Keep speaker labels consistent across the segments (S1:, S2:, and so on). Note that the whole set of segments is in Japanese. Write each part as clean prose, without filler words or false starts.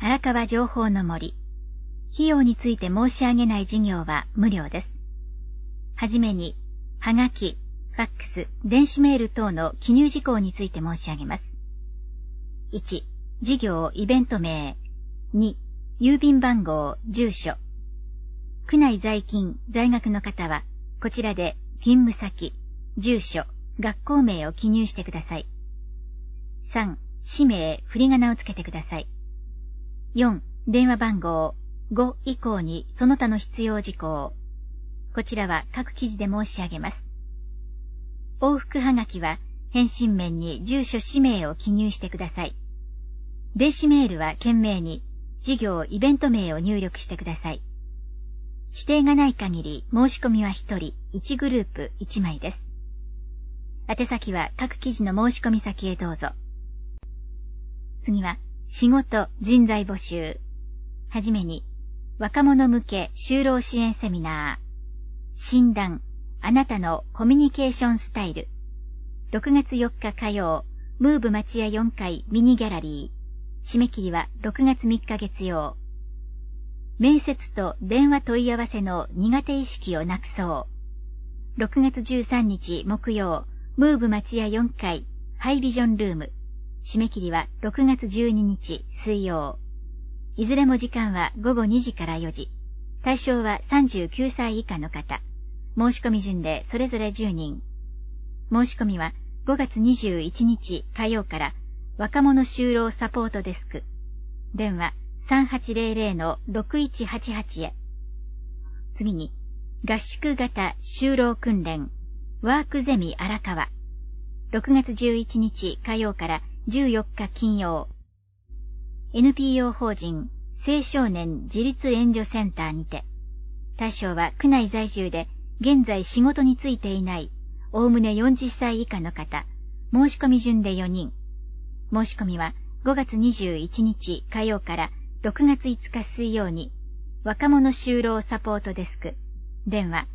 S1: 荒川情報の森。費用について申し上げない事業は無料です。はじめに、はがき、ファックス、電子メール等の記入事項について申し上げます。1、事業イベント名。2、郵便番号、住所。区内在勤、在学の方は、こちらで勤務先、住所、学校名を記入してください。3、氏名、振り仮名をつけてください。4、電話番号、5以降にその他の必要事項。こちらは各記事で申し上げます。往復はがきは、返信面に住所氏名を記入してください。電子メールは件名に、事業イベント名を入力してください。指定がない限り申し込みは1人、1グループ1枚です。宛先は各記事の申し込み先へどうぞ。次は、仕事、人材募集。はじめに、若者向け就労支援セミナー。診断、あなたのコミュニケーションスタイル。6月4日火曜、ムーブ町屋4階ミニギャラリー。締め切りは6月3日月曜。面接と電話問い合わせの苦手意識をなくそう。6月13日木曜、ムーブ町屋4階ハイビジョンルーム。締め切りは6月12日水曜。いずれも時間は午後2時から4時。対象は39歳以下の方。申し込み順でそれぞれ10人。申し込みは5月21日火曜から若者就労サポートデスク。電話3800-6188へ。次に、合宿型就労訓練、ワークゼミ荒川。6月11日火曜から14日金曜。NPO 法人青少年自立援助センターにて。対象は区内在住で現在仕事に就いていない、おおむね40歳以下の方。申し込み順で4人。申し込みは5月21日火曜から6月5日水曜に、若者就労サポートデスク、電話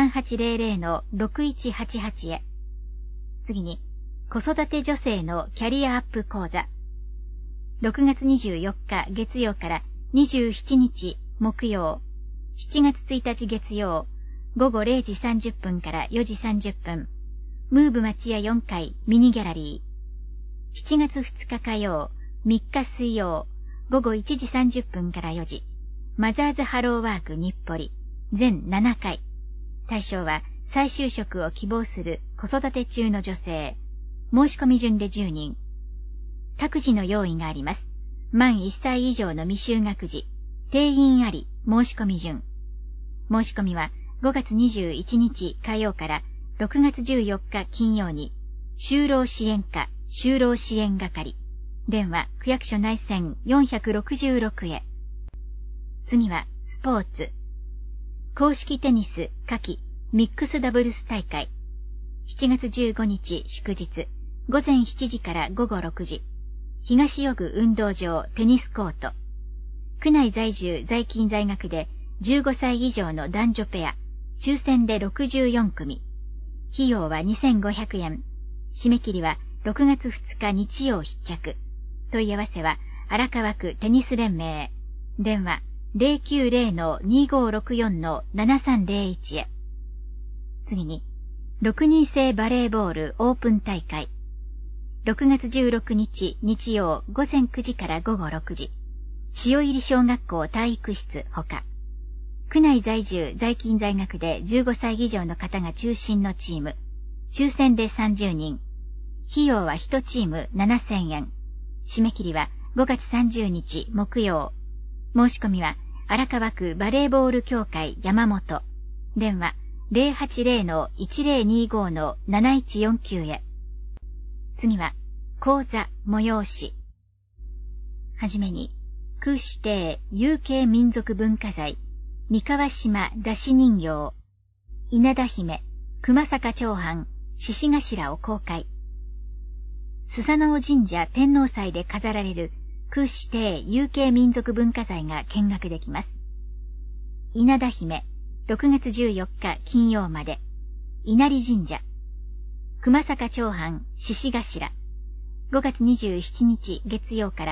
S1: 3800-6188へ。次に、子育て女性のキャリアアップ講座。6月24日月曜から27日木曜、7月1日月曜、午後0時30分から4時30分、ムーブ町屋4階ミニギャラリー。7月2日火曜、3日水曜、午後1時30分から4時、マザーズハローワーク日暮里、全7回。対象は再就職を希望する子育て中の女性。申し込み順で10人。託児の用意があります。満1歳以上の未就学児、定員あり、申し込み順。申し込みは5月21日火曜から6月14日金曜に、就労支援課、就労支援係。電話、区役所内線466へ。次は、スポーツ。公式テニス、夏季、ミックスダブルス大会。7月15日祝日、午前7時から午後6時。東予具運動場テニスコート。区内在住在勤在学で15歳以上の男女ペア、抽選で64組。費用は2500円。締め切りは6月2日日曜必着。問い合わせは荒川区テニス連盟。電話090-2564-7301へ。次に、6人制バレーボールオープン大会。6月16日日曜午前9時から午後6時。塩入小学校体育室ほか。区内在住在勤在学で15歳以上の方が中心のチーム。抽選で30人。費用は1チーム7000円。締め切りは5月30日木曜。申し込みは荒川区バレーボール協会山本。電話080-1025-7149へ。次は、講座催し。はじめに、区指定有形民族文化財、三河島出し人形、稲田姫、熊坂長藩、獅子頭を公開。スサノオ神社天皇祭で飾られる区指定有形民族文化財が見学できます。稲田姫、6月14日金曜まで。稲荷神社。熊坂長藩、獅子頭。5月27日月曜から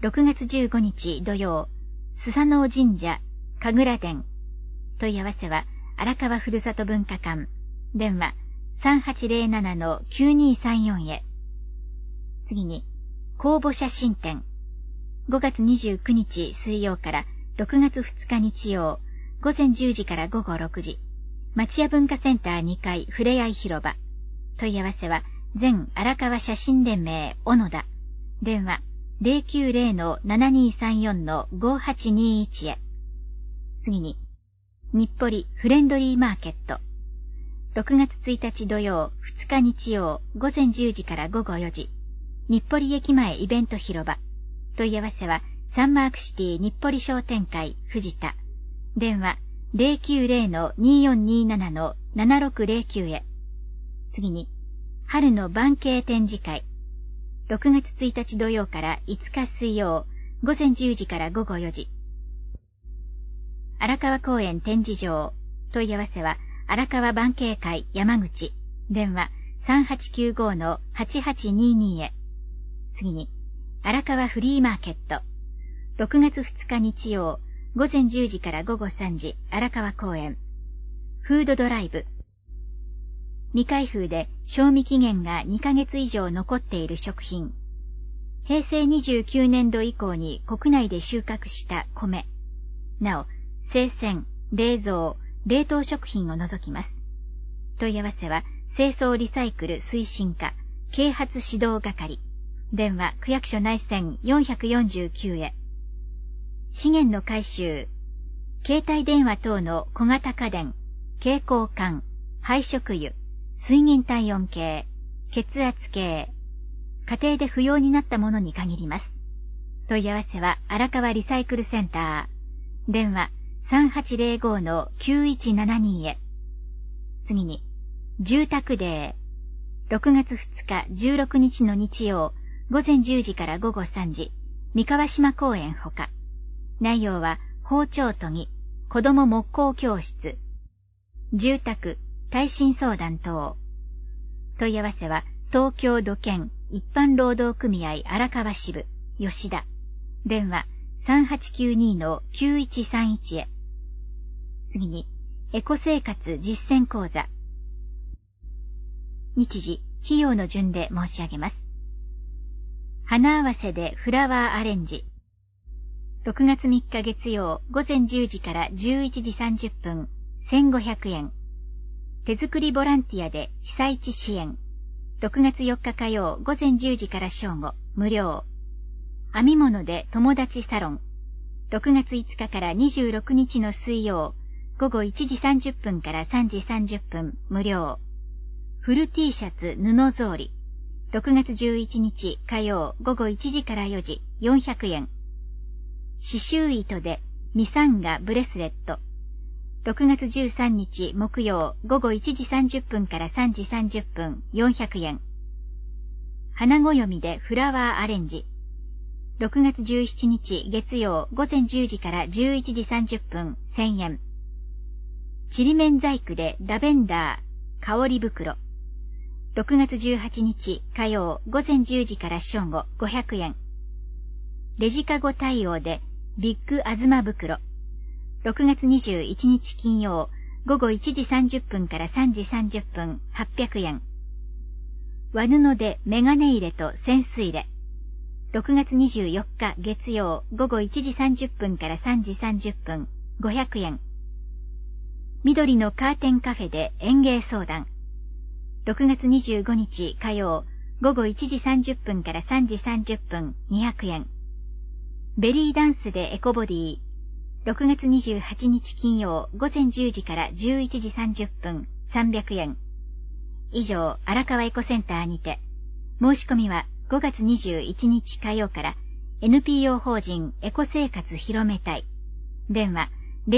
S1: 6月15日土曜、スサノオ神社、神楽殿。問い合わせは、荒川ふるさと文化館。電話、3807-9234へ。次に、公募写真展。5月29日水曜から6月2日日曜、午前10時から午後6時。町屋文化センター2階ふれあい広場。問い合わせは、全荒川写真連盟小野田。電話、090-7234-5821へ。次に、日暮里フレンドリーマーケット。6月1日土曜、2日日曜、午前10時から午後4時。日暮里駅前イベント広場。問い合わせは、サンマークシティ日暮里商店会藤田。電話、090-2427-7609へ。次に、春の晩慶展示会。6月1日土曜から5日水曜、午前10時から午後4時。荒川公園展示場。問い合わせは、荒川晩慶会山口。電話、3895-8822へ。次に、荒川フリーマーケット。6月2日日曜、午前10時から午後3時、荒川公園。フードドライブ。未開封で賞味期限が2ヶ月以上残っている食品。平成29年度以降に国内で収穫した米。なお、生鮮、冷蔵、冷凍食品を除きます。問い合わせは、清掃リサイクル推進課、啓発指導係。電話、区役所内線449へ。資源の回収。携帯電話等の小型家電、携行缶、配色油、水銀体温計、血圧計。家庭で不要になったものに限ります。問い合わせは荒川リサイクルセンター。電話3805-9172へ。次に、住宅デー。6月2日16日の日曜、午前10時から午後3時、三河島公園ほか。内容は、包丁研ぎ、子供木工教室、住宅、耐震相談等。問い合わせは、東京土建一般労働組合荒川支部、吉田。電話、3892-9131へ。次に、エコ生活実践講座。日時、費用の順で申し上げます。花合わせでフラワーアレンジ。6月3日月曜午前10時から11時30分、1500円。手作りボランティアで被災地支援。6月4日火曜午前10時から正午、無料。編み物で友達サロン。6月5日から26日の水曜、午後1時30分から3時30分、無料。フル T シャツ布草履。6月11日火曜午後1時から4時、400円。刺繍糸でミサンガブレスレット。6月13日木曜午後1時30分から3時30分、400円。花暦でフラワーアレンジ。6月17日月曜午前10時から11時30分、1000円。ちりめん細工でラベンダー、香り袋。6月18日火曜午前10時から正午、500円。レジカゴ対応でビッグあずま袋。6月21日金曜午後1時30分から3時30分、800円。和布でメガネ入れと扇子入れ。6月24日月曜午後1時30分から3時30分、500円。緑のカーテンカフェで園芸相談。6月25日火曜午後1時30分から3時30分、200円。ベリーダンスでエコボディ。6月28日金曜午前10時から11時30分、300円。以上、荒川エコセンターにて。申し込みは5月21日火曜から NPO 法人エコ生活広めたい。電話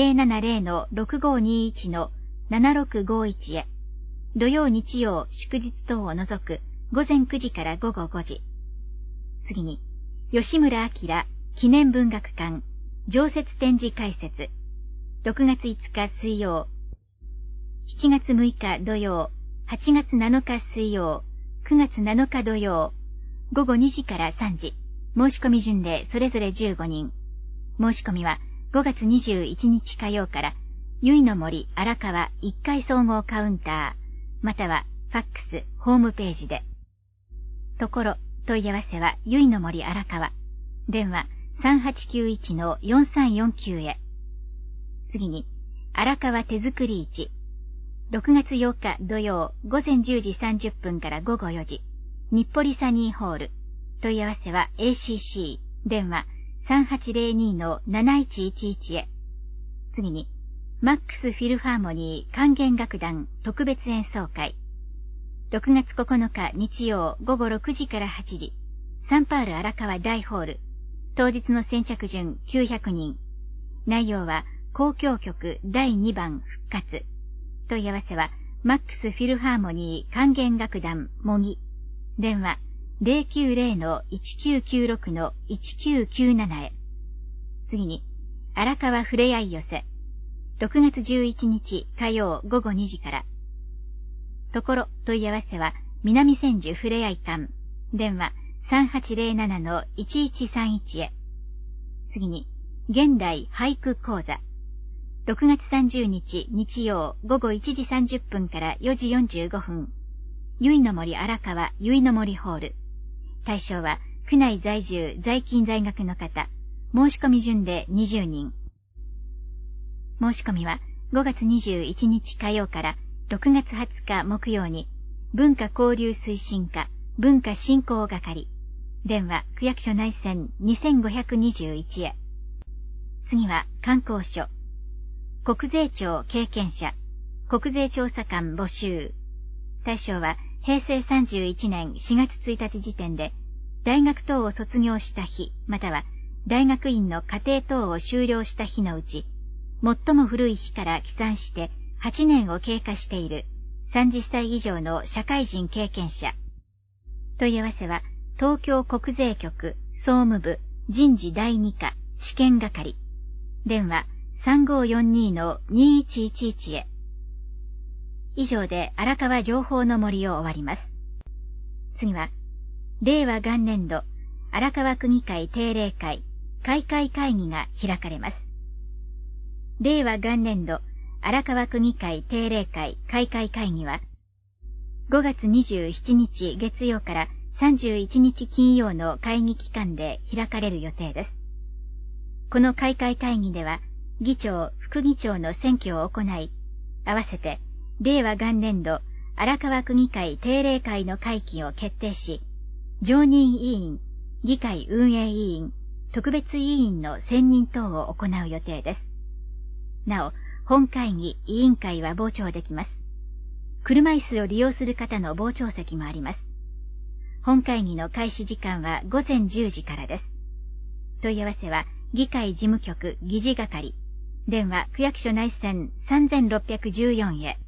S1: 070-6521-7651 へ。土曜日曜祝日等を除く午前9時から午後5時。次に、吉村明記念文学館常設展示開設。6月5日水曜、7月6日土曜、8月7日水曜、9月7日土曜、午後2時から3時、 申し込み順でそれぞれ15人。申し込みは5月21日火曜から、由比の森荒川1階総合カウンター、またはファックス、ホームページで。ところ、問い合わせは由比の森荒川。電話 3891-4349 へ。次に、荒川手作り市。6月8日土曜午前10時30分から午後4時。日暮里サニーホール。問い合わせは ACC。電話 3802-7111 へ。次に、マックスフィルハーモニー管弦楽団特別演奏会。6月9日日曜午後6時から8時。サンパウル荒川大ホール。当日の先着順900人。内容は交響曲第2番復活。問い合わせはマックスフィルハーモニー管弦楽団模擬。電話 090-1996-1997 へ。次に、荒川ふれあい寄せ。6月11日火曜午後2時から。ところ問い合わせは南千住ふれあい館。電話 3807-1131 へ。次に、現代俳句講座。6月30日日曜午後1時30分から4時45分。由比の森荒川由比の森ホール。対象は区内在住在勤在学の方。申し込み順で20人。申し込みは5月21日火曜から6月20日木曜に文化交流推進課文化振興係。電話区役所内線2521へ。次は観光所。国税庁経験者、国税調査官募集。対象は平成31年4月1日時点で、大学等を卒業した日、または大学院の課程等を修了した日のうち、最も古い日から起算して8年を経過している30歳以上の社会人経験者。問い合わせは、東京国税局総務部人事第2課試験係。電話3542-2111 へ。以上で荒川情報の森を終わります。次は、令和元年度荒川区議会定例会開会会議が開かれます。令和元年度荒川区議会定例会開会会議は、5月27日月曜から31日金曜の会議期間で開かれる予定です。この開会会議では、議長、副議長の選挙を行い、合わせて、令和元年度荒川区議会定例会の会期を決定し、常任委員、議会運営委員、特別委員の選任等を行う予定です。なお、本会議、委員会は傍聴できます。車椅子を利用する方の傍聴席もあります。本会議の開始時間は午前10時からです。問い合わせは、議会事務局議事係。電話区役所内線3614へ。